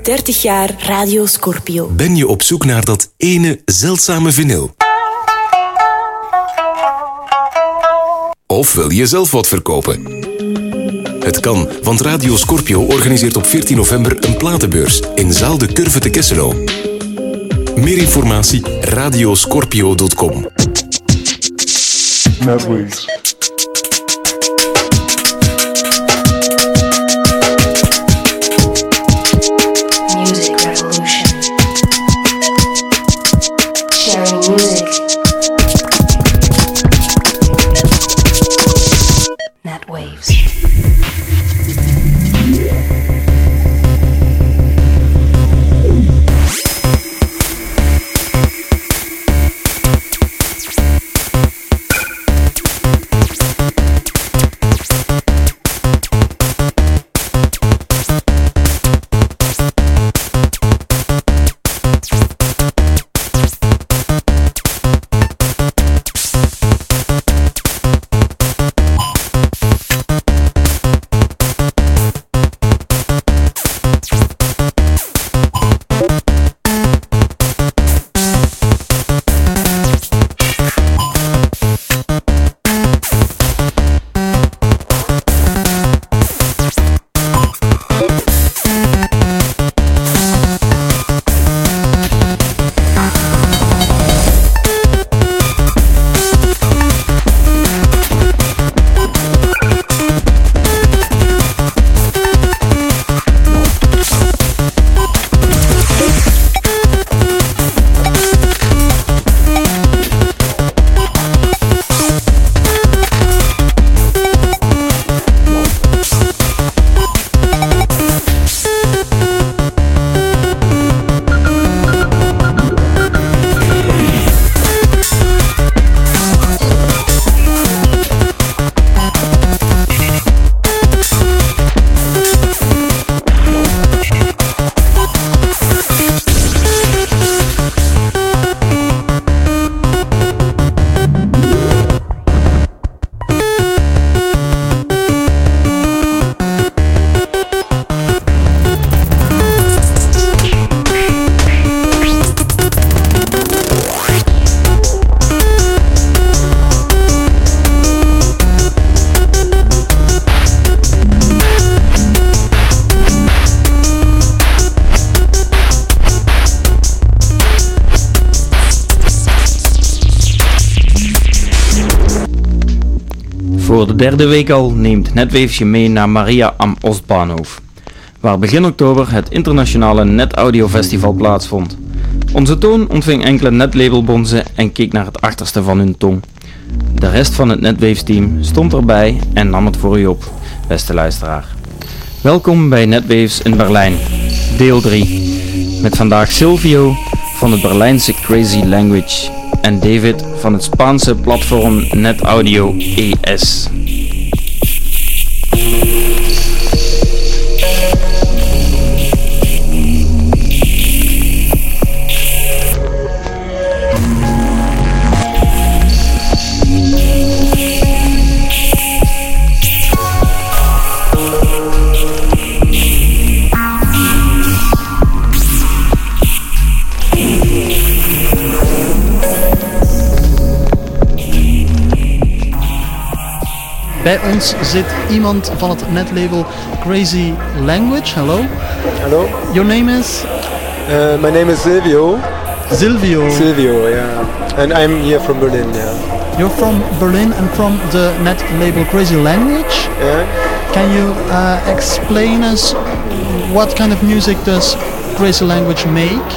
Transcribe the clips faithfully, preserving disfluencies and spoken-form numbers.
dertig jaar Radio Scorpio. Ben je op zoek naar dat ene zeldzame vinyl? Of wil je zelf wat verkopen? Het kan, want Radio Scorpio organiseert op veertien november een platenbeurs in Zaal de Curve te Kesselo. Meer informatie radioscorpio punt com. Netwaves. Music revolution. Sharing music. Netwaves. Voor de derde week al neemt Netwaves je mee naar Maria am Ostbahnhof, waar begin oktober het internationale Net Audio Festival plaatsvond. Onze toon ontving enkele netlabelbonzen en keek naar het achterste van hun tong. De rest van het Netwaves team stond erbij en nam het voor u op, beste luisteraar. Welkom bij Netwaves in Berlijn, deel drie, met vandaag Silvio van het Berlijnse Crazy Language en David van het Spaanse platform Net Audio E S. Bij ons zit iemand van het netlabel Crazy Language. Hello. Hello. Your name is? Uh, my name is Silvio. Silvio. Silvio, yeah. And I'm here from Berlin, yeah. You're from Berlin and from the net label Crazy Language. Yeah. Can you uh, explain us what kind of music does Crazy Language make?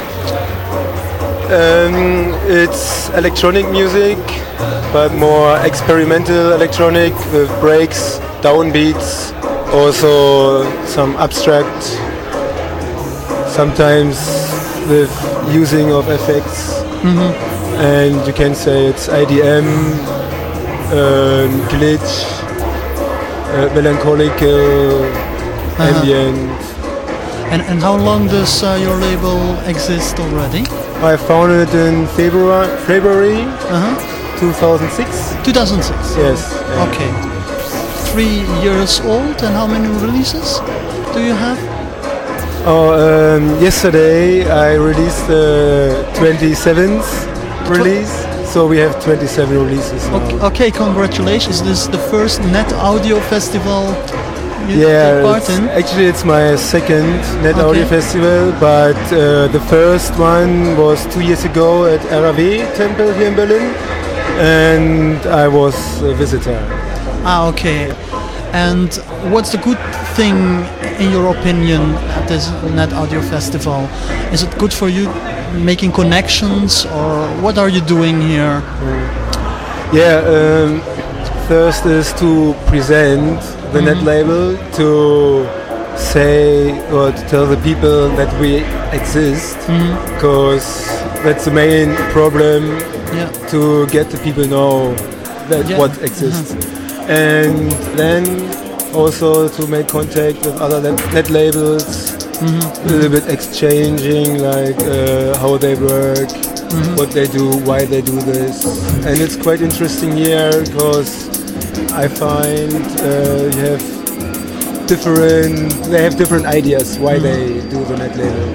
Um, it's electronic music, but more experimental electronic with breaks, downbeats, also some abstract, sometimes with using of effects. Mm-hmm. And you can say it's I D M, um, glitch, uh, melancholic, uh, uh-huh. ambient. And, and how long does uh, your label exist already? I founded it in February, February uh-huh. two thousand six. two thousand six? Yes. Yeah. Okay. Three years old, and how many releases do you have? Oh, um, yesterday I released the twenty-seventh release, so we have twenty-seven releases now. Okay, okay, congratulations. This is the first Net Audio Festival you Yeah, take part it's, in. actually it's my second Net Okay. Audio Festival, but uh, the first one was two years ago at R A W Temple here in Berlin, and I was a visitor. Ah, okay. And what's the good thing, in your opinion, at this Net Audio Festival? Is it good for you making connections, or what are you doing here? Yeah, um, first is to present the Mhm. Net label, to say or to tell the people that we exist, because that's the main problem, Yeah. to get the people know that Yeah. what exists. And then also to make contact with other net- net labels, a little bit exchanging like uh, how they work, what they do, why they do this. And it's quite interesting here because I find uh, you have different, they have different ideas why they do the net label.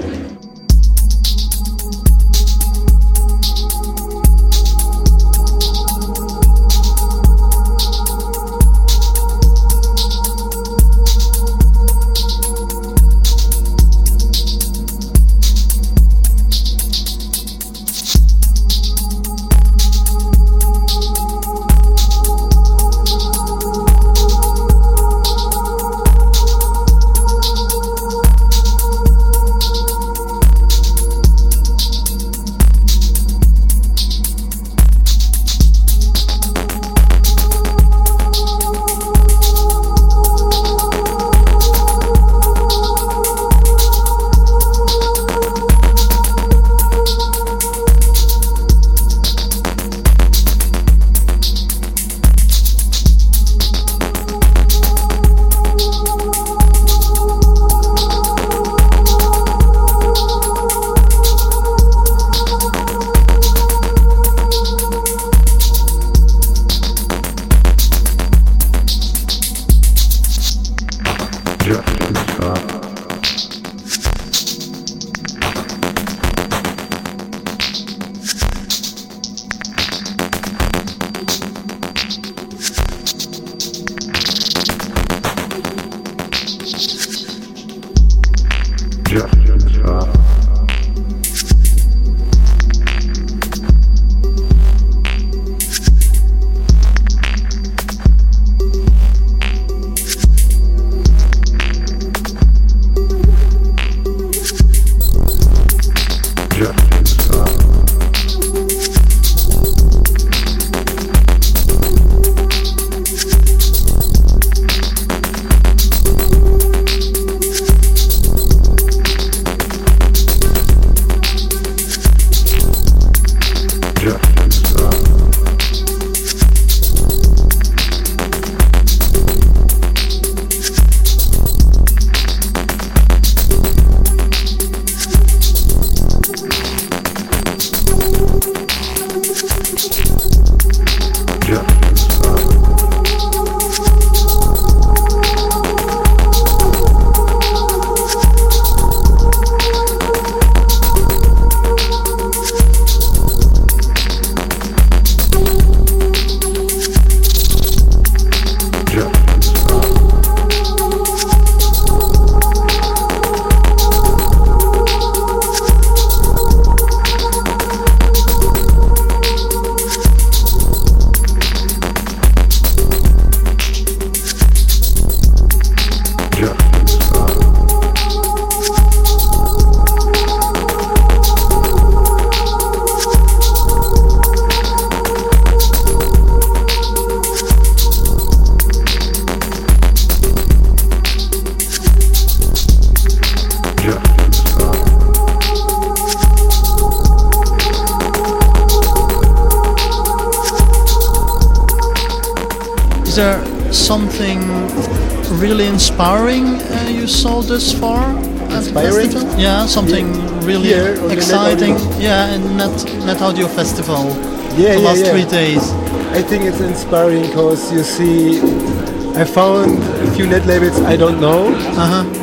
there something really inspiring uh, you saw this far at the Inspiring? festival? Yeah, something really Here on the Net exciting. Audio? Yeah, in Net Net Audio Festival. Yeah, the yeah, last yeah. three days. I think it's inspiring because you see, I found a few net labels I don't know, Uh huh.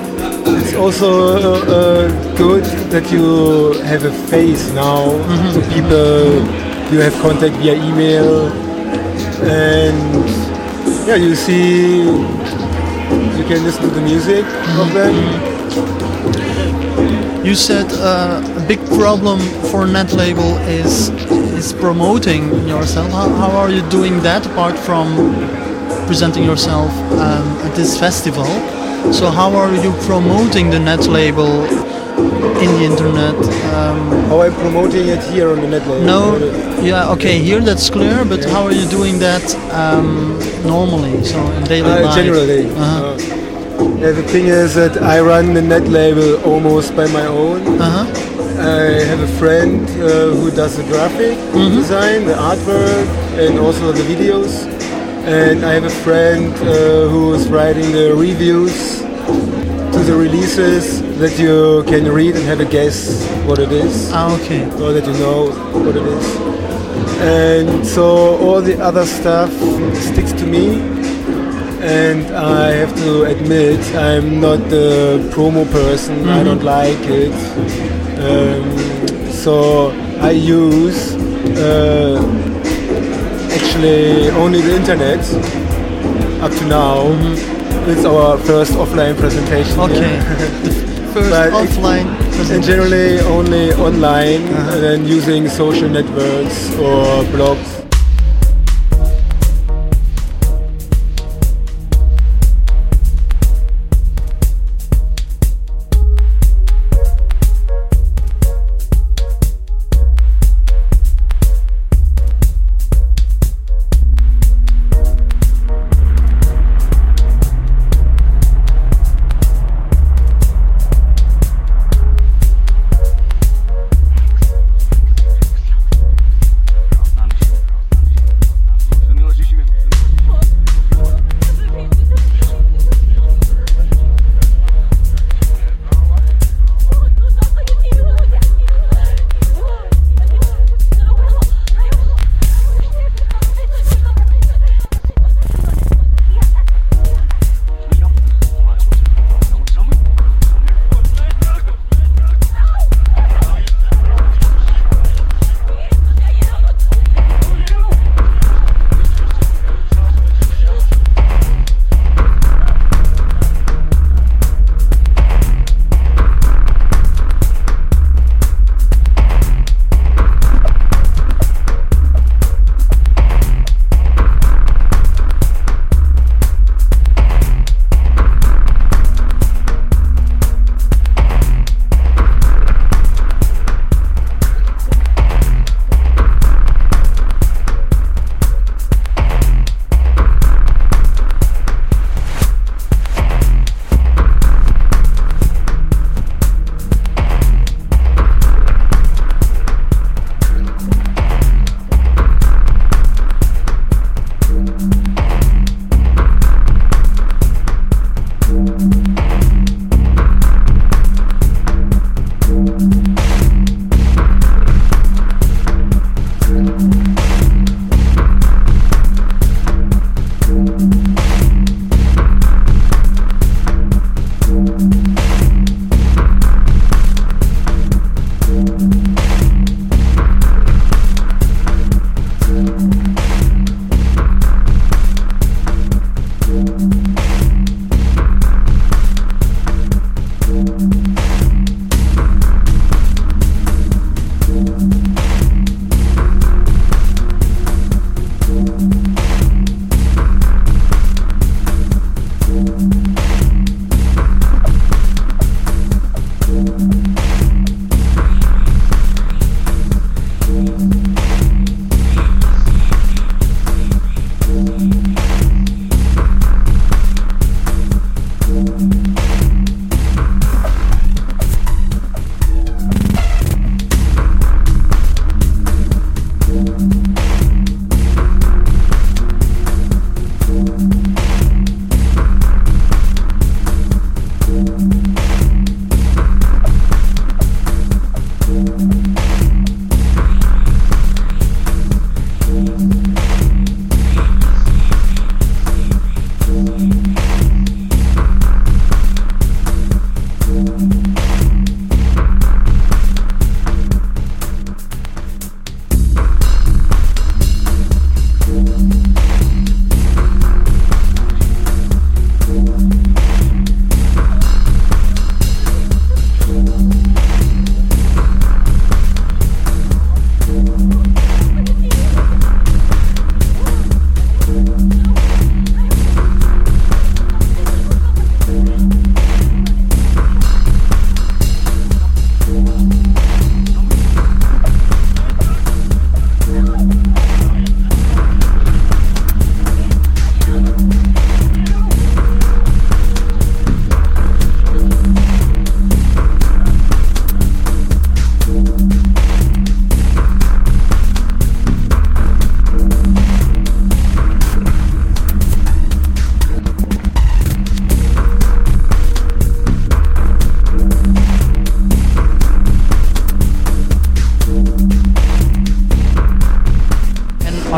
it's also uh, good that you have a face now. Mm-hmm. So people, you have contact via email, and yeah, you see, you can listen to the music mm-hmm. of them. You said uh, a big problem for Net Label is is promoting yourself. How, how are you doing that apart from presenting yourself um, at this festival? So how are you promoting the Net Label in the internet? Um, how I'm promoting it here on the Net Label? No, yeah, okay, here that's clear, but yeah. How are you doing that um, normally, so in daily uh, life? Generally. Uh-huh. Uh, yeah, the thing is that I run the Net Label almost by my own. Uh-huh. I have a friend uh, who does the graphic mm-hmm. design, the artwork, and also the videos. And I have a friend uh, who is writing the reviews to the releases that you can read and have a guess what it is. Ah, okay. Or that you know what it is. And so all the other stuff sticks to me. And I have to admit, I'm not the promo person. Mm-hmm. I don't like it. Um, so I use uh, actually only the internet up to now. Mm-hmm. It's our first offline presentation. Okay. First but offline presentation. And generally only online uh-huh. and then using social networks or blogs.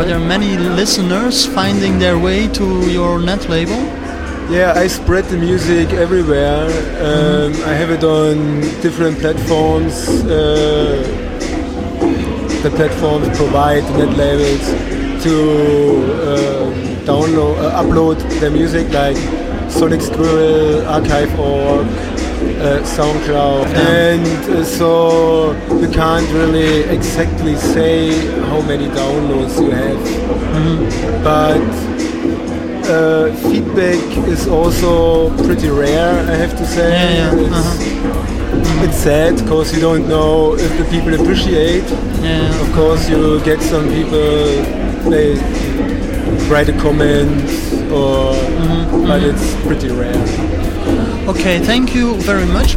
there many listeners finding their way to your net label? Yeah, I spread the music everywhere. Um, I have it on different platforms. Uh, the platforms provide net labels to uh, download, uh, upload their music, like Sonic Squirrel, Archive dot org, uh, SoundCloud, yeah. and uh, so you can't really exactly say how many downloads you have, mm-hmm. but uh, feedback is also pretty rare, I have to say. Yeah, yeah. It's, uh-huh. it's sad because you don't know if the people appreciate. Yeah. Of course, you get some people, they write a comment, or mm-hmm. but mm-hmm. it's pretty rare. Okay, thank you very much.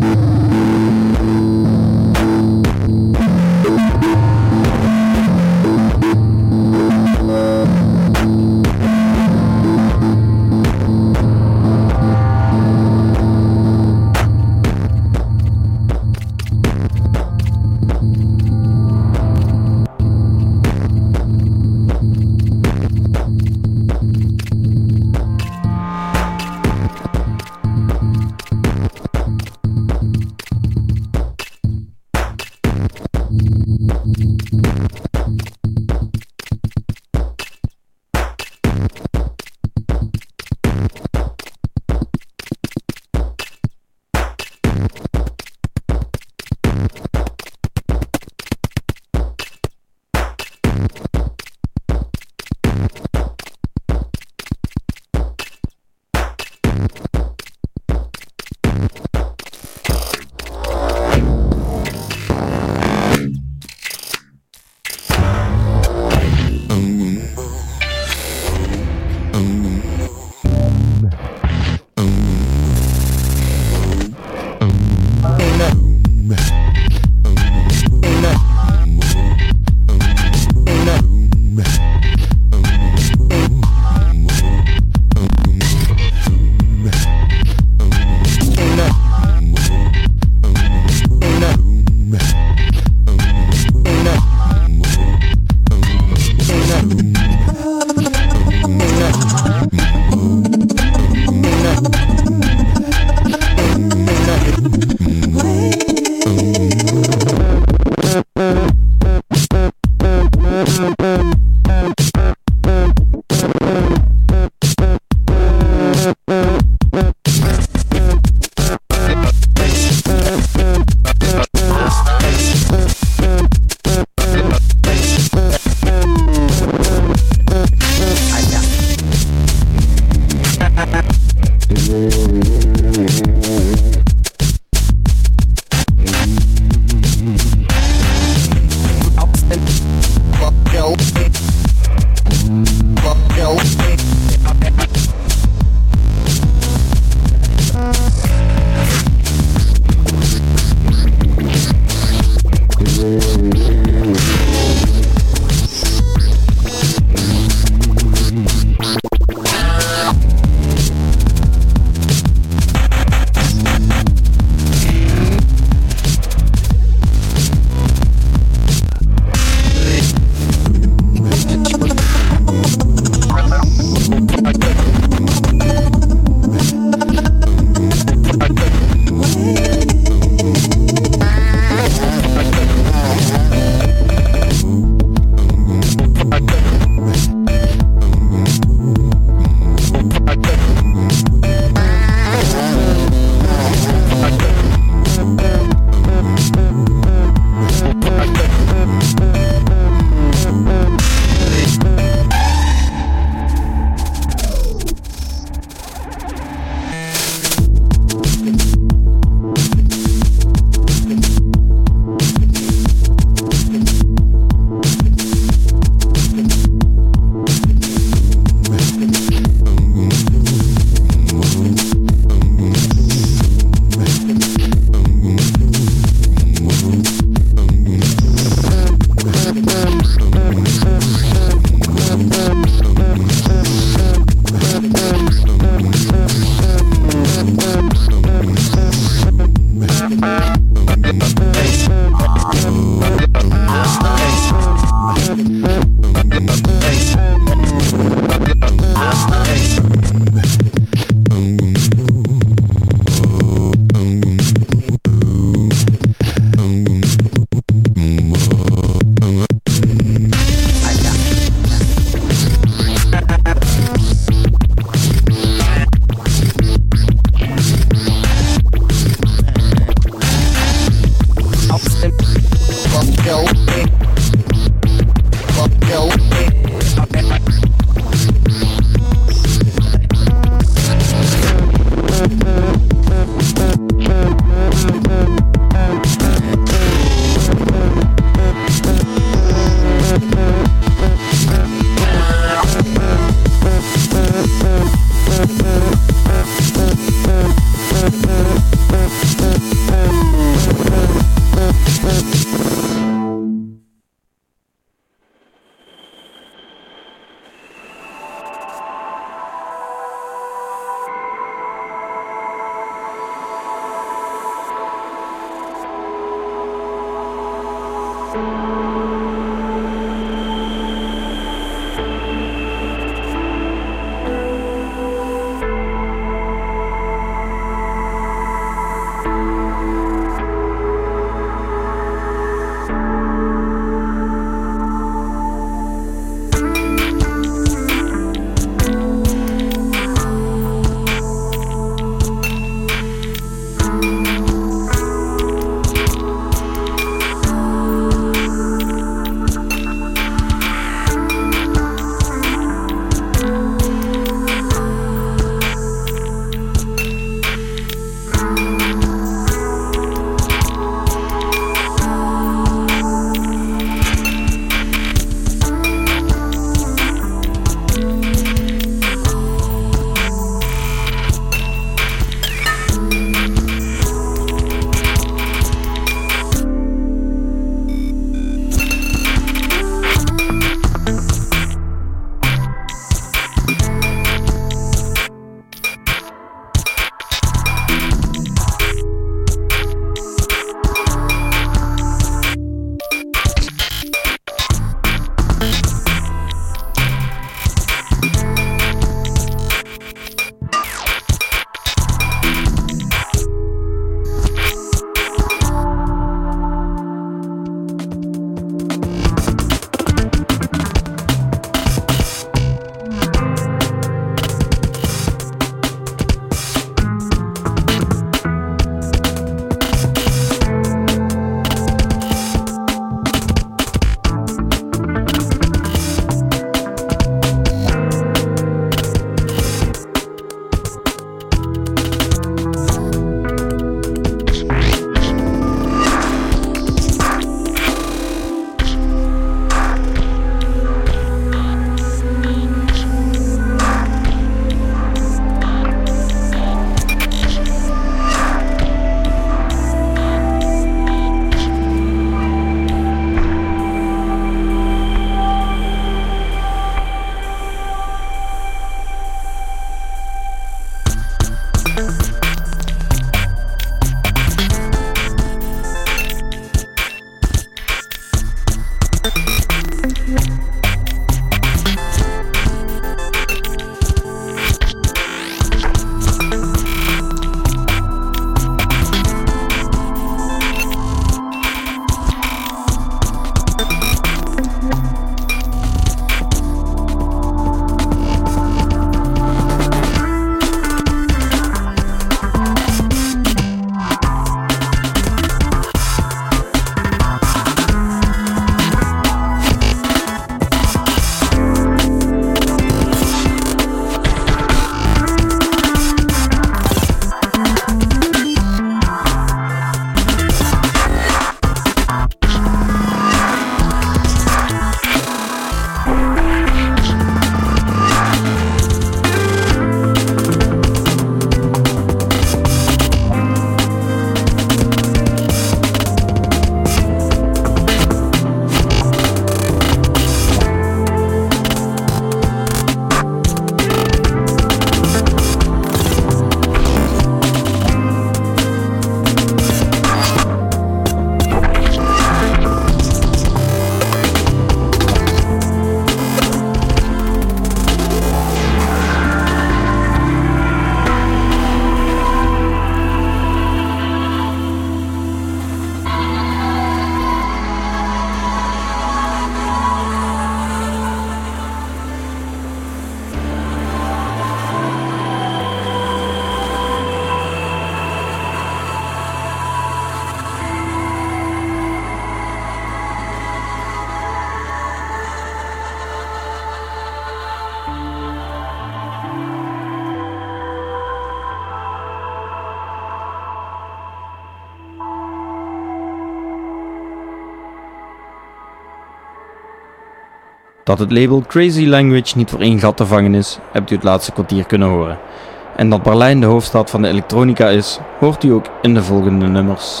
Dat het label Crazy Language niet voor één gat te vangen is, hebt u het laatste kwartier kunnen horen. En dat Berlijn de hoofdstad van de elektronica is, hoort u ook in de volgende nummers.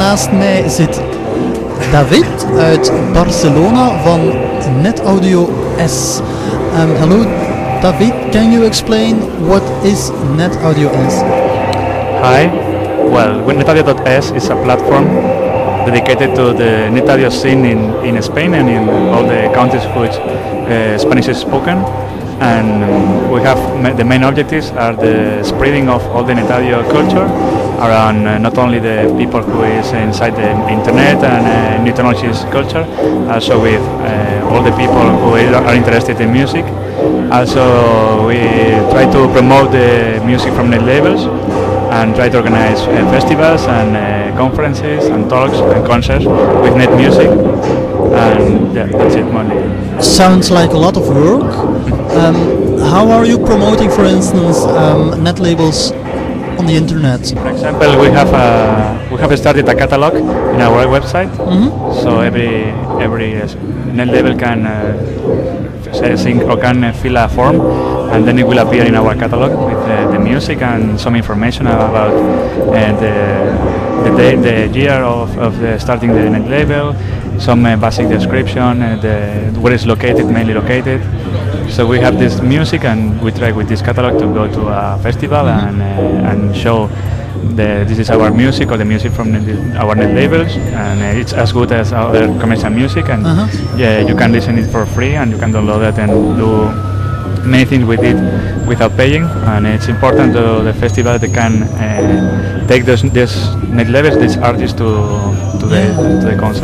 naast mij zit David uit Barcelona van Net Audio S. Um, hello David, can you explain what is Net Audio S? Hi, well, Net Audio dot S is a platform dedicated to the net audio scene in, in Spain and in all the countries which uh, Spanish is spoken. And um, we have ma- the main objectives are the spreading of all the net audio culture around uh, not only the people who is inside the internet and uh, new technologies culture, also with uh, all the people who are interested in music. Also, we try to promote the music from net labels and try to organize uh, festivals and uh, conferences and talks and concerts with net music. And yeah, that's it mainly. Sounds like a lot of work. Um, how are you promoting, for instance, um, net labels on the internet? For example, we have a, we have started a catalog in our website, mm-hmm. so every every uh, net label can uh, sync or can uh, fill a form, and then it will appear in our catalog with uh, the music and some information about uh, the the day, the year of, of the starting the net label, some uh, basic description, uh, the where it's located, mainly located. So we have this music, and we try with this catalog to go to a festival mm-hmm. and uh, and show the this is our music or the music from the, our net labels, and uh, it's as good as other commercial music, and uh-huh. yeah, you can listen it for free, and you can download it and do many things with it without paying. And it's important to the festival they can uh, take those these net labels, these artists to to the to the concert.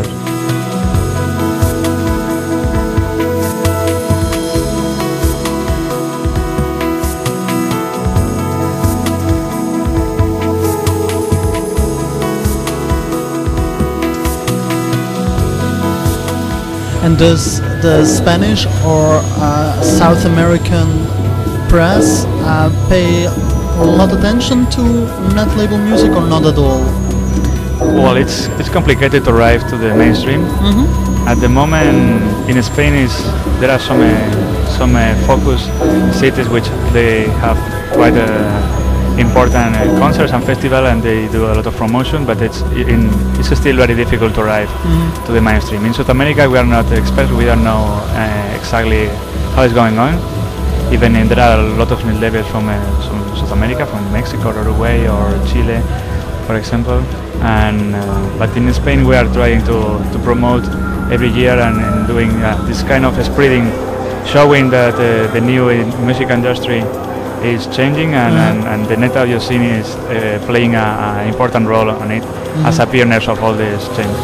And does the Spanish or uh, South American press uh, pay a lot of attention to net label music or not at all? Well, it's it's complicated to arrive to the mainstream. Mm-hmm. At the moment in Spain is there are some uh, some uh, focus cities which they have quite a important uh, concerts and festival, and they do a lot of promotion, but it's in, it's still very difficult to arrive mm-hmm. to the mainstream. In South America we are not experts, we don't know uh, exactly how it's going on. Even in, there are a lot of net labels from, uh, from South America, from Mexico, Uruguay or Chile, for example. And uh, but in Spain we are trying to, to promote every year and, and doing uh, this kind of spreading, showing that uh, the new music industry is changing, and, mm-hmm. and, and the net audio scene is uh, playing an important role on it mm-hmm. as a pioneer of all this change.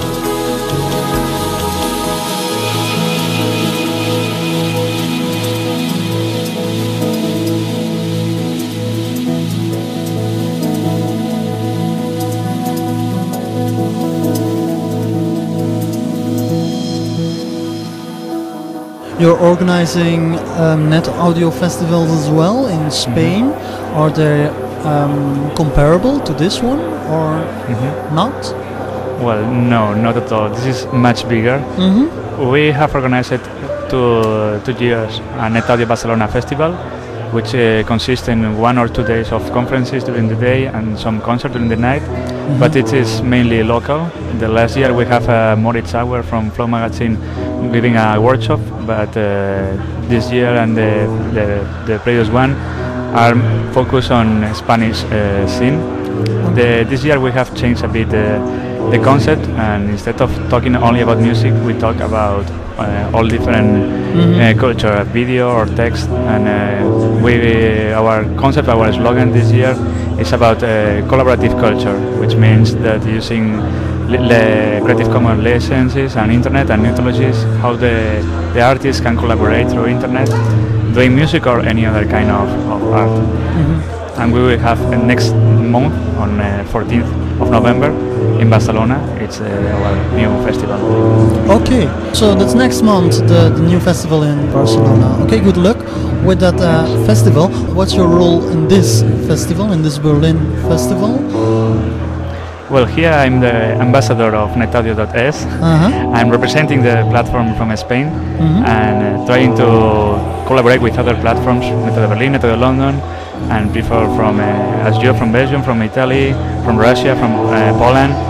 You're organizing um, net audio festivals as well in Spain. Mm-hmm. Are they um, comparable to this one or mm-hmm. not? Well, no, not at all. This is much bigger. Mm-hmm. We have organized two, two years a Net Audio Barcelona festival, which uh, consists in one or two days of conferences during the day and some concerts during the night. Mm-hmm. But it is mainly local. The last year we have uh, Moritz Auer from Flow Magazine giving a workshop, but uh, this year and the, the, the previous one are focused on Spanish uh, scene. The, this year we have changed a bit uh, the concept, and instead of talking only about music, we talk about uh, all different mm-hmm. uh, culture, video or text. And uh, we, uh, our concept, our slogan this year is about uh, collaborative culture, which means that using Le Creative Commons licenses and internet and new technologies, how the, the artists can collaborate through internet, doing music or any other kind of, of art. Mm-hmm. And we will have uh, next month on uh, fourteenth of November in Barcelona. It's uh, our new festival. Okay, so that's next month, the, the new festival in Barcelona. Okay, good luck with that uh, festival. What's your role in this festival, in this Berlin festival? Well, here I'm the ambassador of Net Audio dot S. Uh-huh. I'm representing the platform from Spain mm-hmm. and uh, trying to collaborate with other platforms, Net Audio Berlin, Net Audio London, and people from uh, as you from Belgium, from Italy, from Russia, from uh, Poland.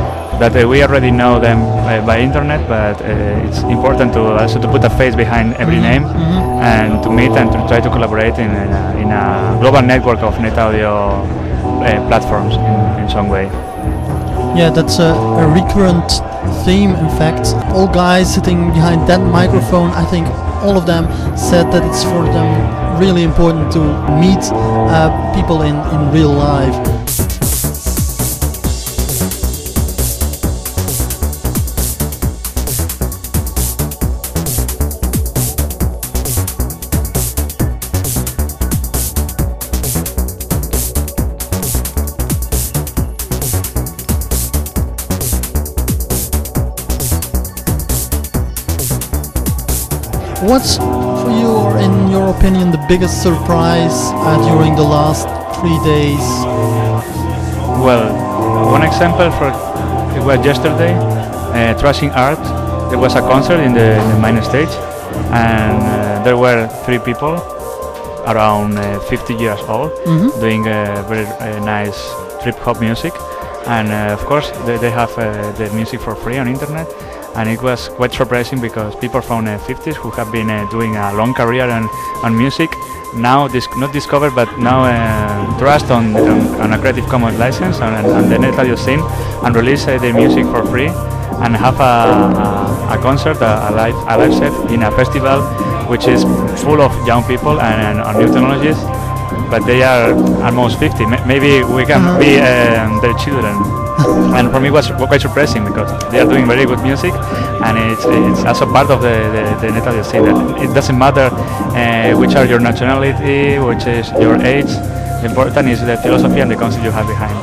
that uh, we already know them uh, by internet, but uh, it's important to also to put a face behind every Mm-hmm. name Mm-hmm. and to meet and to try to collaborate in, in, a, in a global network of net audio uh, platforms in, in some way. Yeah, that's a, a recurrent theme. In fact, all guys sitting behind that microphone, I think all of them said that it's for them really important to meet uh, people in, in real life. What's, for you, or in your opinion, the biggest surprise uh, during the last three days? Well, one example for it was yesterday, uh, Trashing Art. There was a concert in the, in the main stage, and uh, there were three people around uh, fifty years old Mm-hmm. doing uh, very uh, nice trip hop music, and uh, of course they, they have uh, the music for free on internet. And it was quite surprising because people from the fifties who have been uh, doing a long career on, on music now dis- not discovered but now uh, trust on, on, on a Creative Commons license on, on the net audio scene and release uh, their music for free and have a, a, a concert, a, a live a live set in a festival which is full of young people and, and on new technologies, but they are almost fifty. M- maybe we can Uh-huh. be um, their children. And for me it was quite surprising because they are doing very good music and it's, it's also part of the, the, the net audio scene. That it doesn't matter uh, which are your nationality, which is your age. The important is the philosophy and the concept you have behind.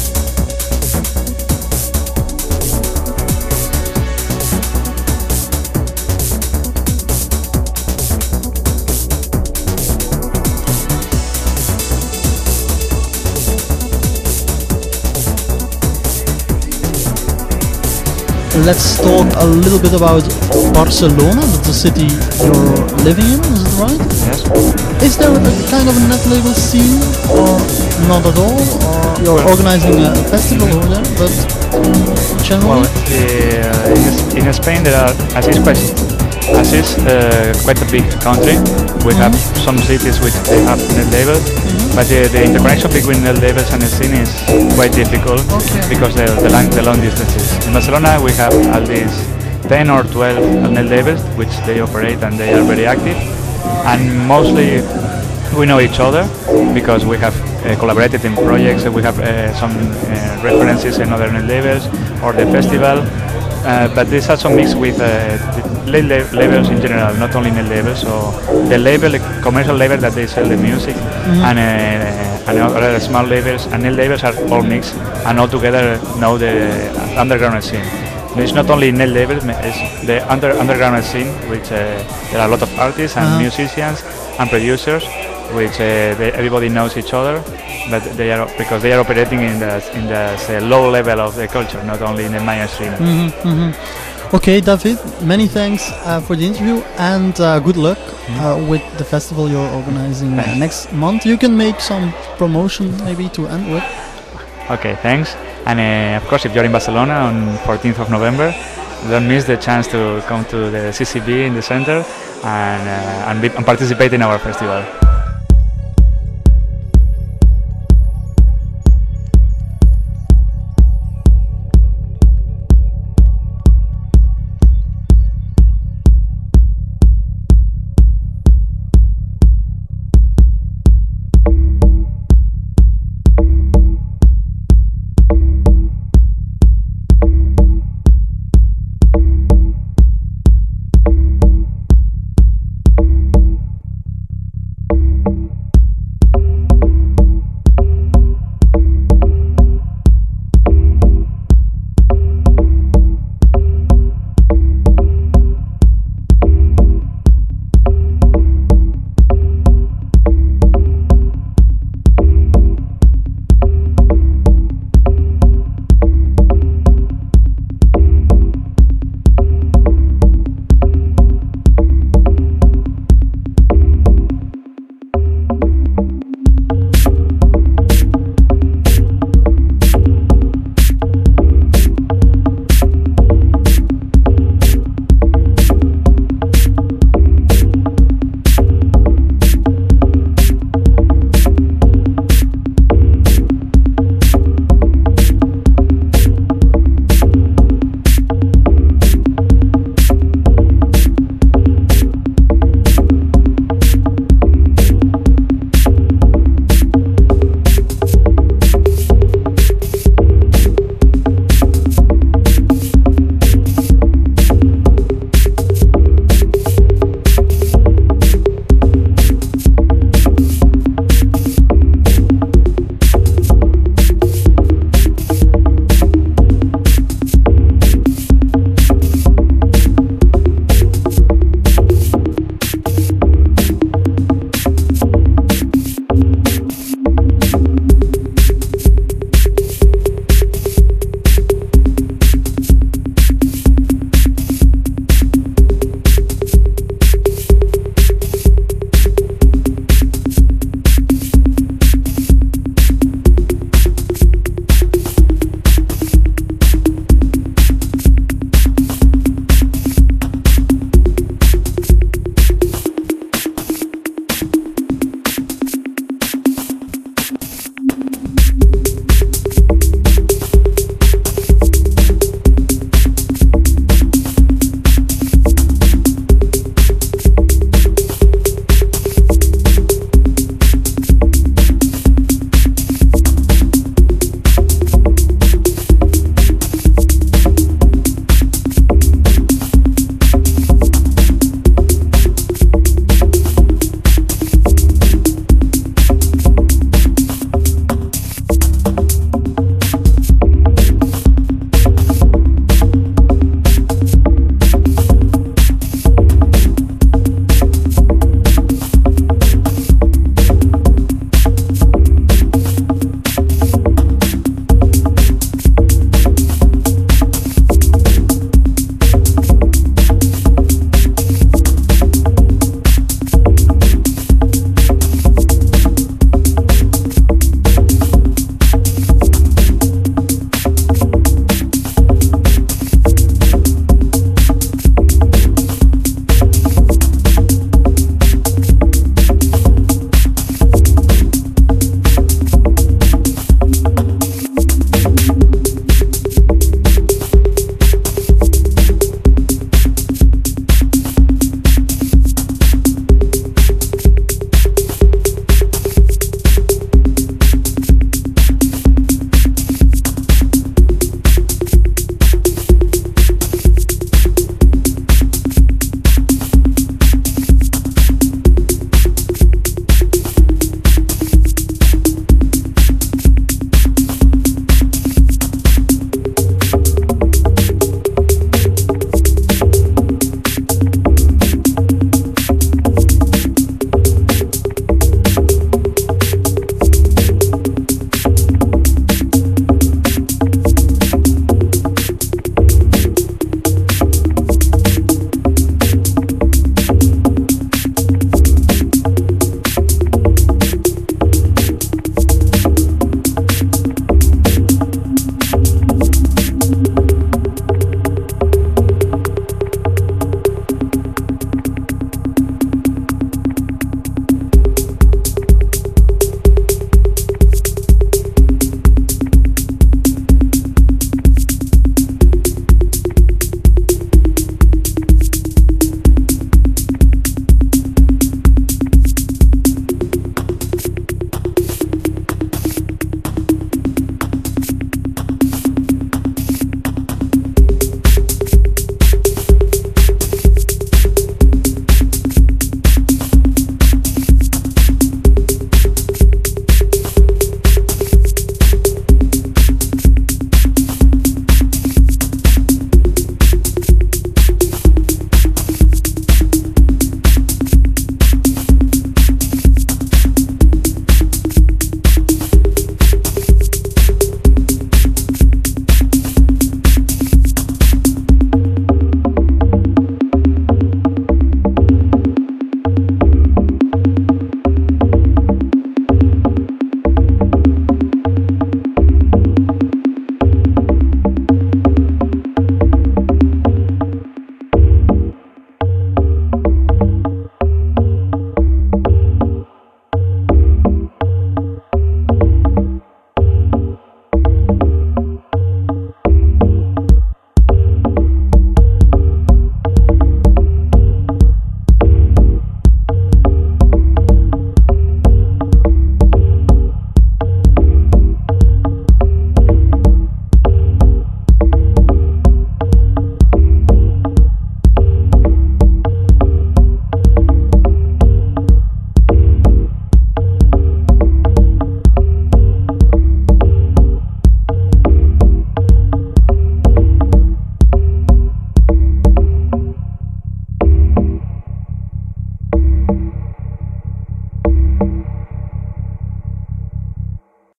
Let's talk a little bit about Barcelona, that's the city you're living in, is it right? Yes. Is there a kind of a net label scene, or not at all? Or you're Well- organizing a festival over there, but generally? Well, uh, in, in Spain there are, as is quite, as is uh, quite a big country. We have some cities which they have net labels, but the, the interconnection between net labels and the scene is quite difficult Okay. because the the long, the long distances. In Barcelona we have at least ten or twelve net labels which they operate and they are very active, and mostly we know each other because we have uh, collaborated in projects. We have uh, some uh, references in other net labels or the festival. Uh, but this also mixed with uh, the la- la- labels in general, not only net labels. So the label, the commercial label that they sell the music, and uh, and other small labels and net labels are all mixed and all together know the underground scene. It's not only net labels, it's the under underground scene, which uh, there are a lot of artists and Uh-huh. musicians and producers, which uh, they, everybody knows each other, but they are because they are operating in the in the say, low level of the culture, not only in the mainstream. Mhm, mhm. Okay, David, many thanks uh, for the interview, and uh, good luck uh, with the festival you're organizing uh, Thanks. next month. You can make some promotion maybe to end with. Okay, thanks. And uh, of course, if you're in Barcelona on fourteenth of November, don't miss the chance to come to the C C B in the center and uh, and, be, and participate in our festival.